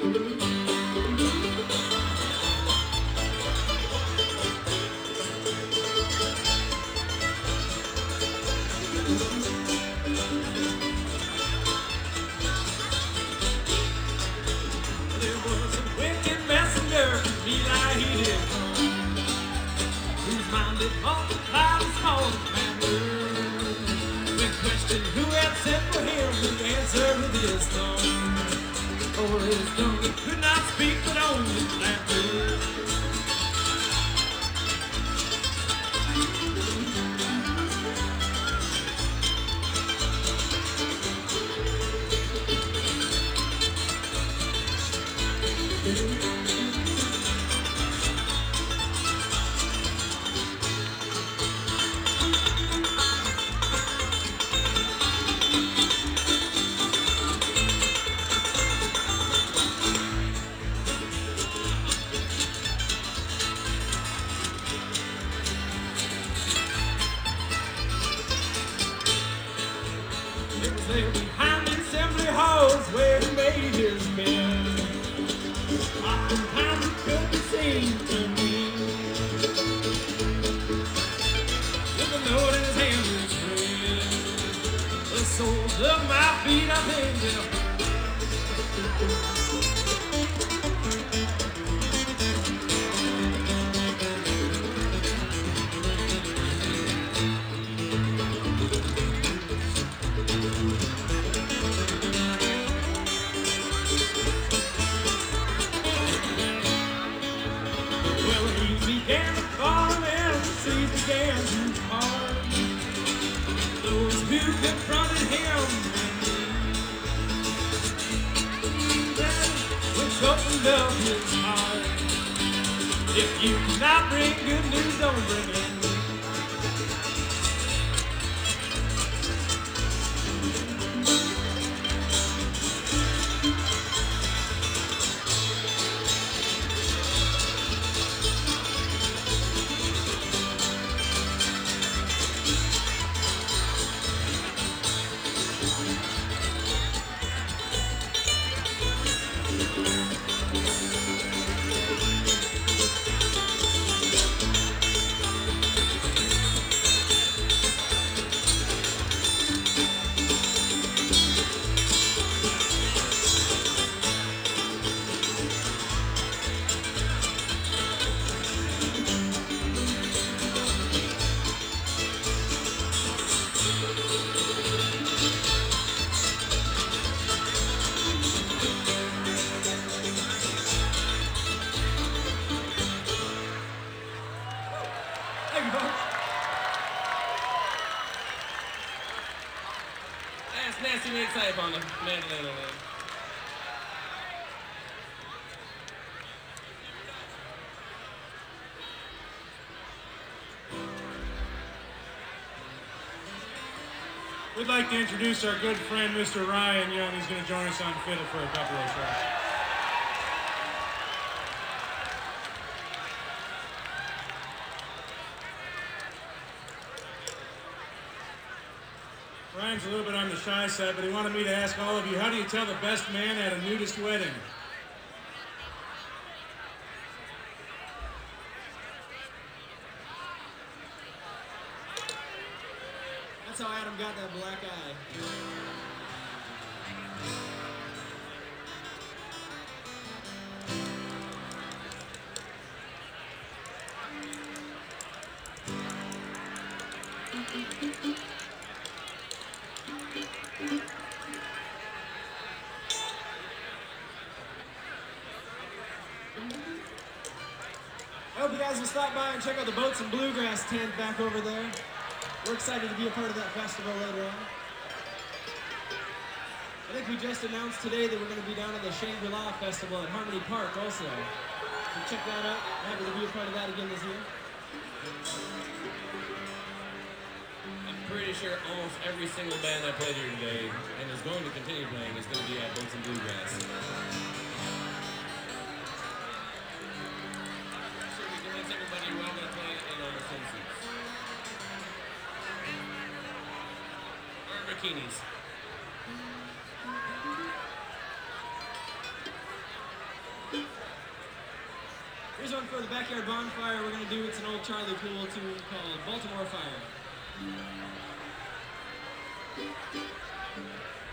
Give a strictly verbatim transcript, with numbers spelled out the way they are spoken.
We'd like to introduce our good friend, Mister Ryan Young. He's going to join us on fiddle for a couple of shows. Ryan's a little bit on the shy side, but he wanted me to ask all of you, how do you tell the best man at a nudist wedding? That's how Adam got that black eye. I hope you guys will stop by and check out the Boats and Bluegrass tent back over there. We're excited to be a part of that festival later on. I think we just announced today that we're going to be down at the Shangri-La Festival at Harmony Park also. So check that out. We're happy to be a part of that again this year. I'm pretty sure almost every single band that played here today and is going to continue playing is going to be at Boats and Bluegrass. Bikinis. Here's one for the backyard bonfire. We're gonna do it's an old Charlie Pool tune called Baltimore Fire.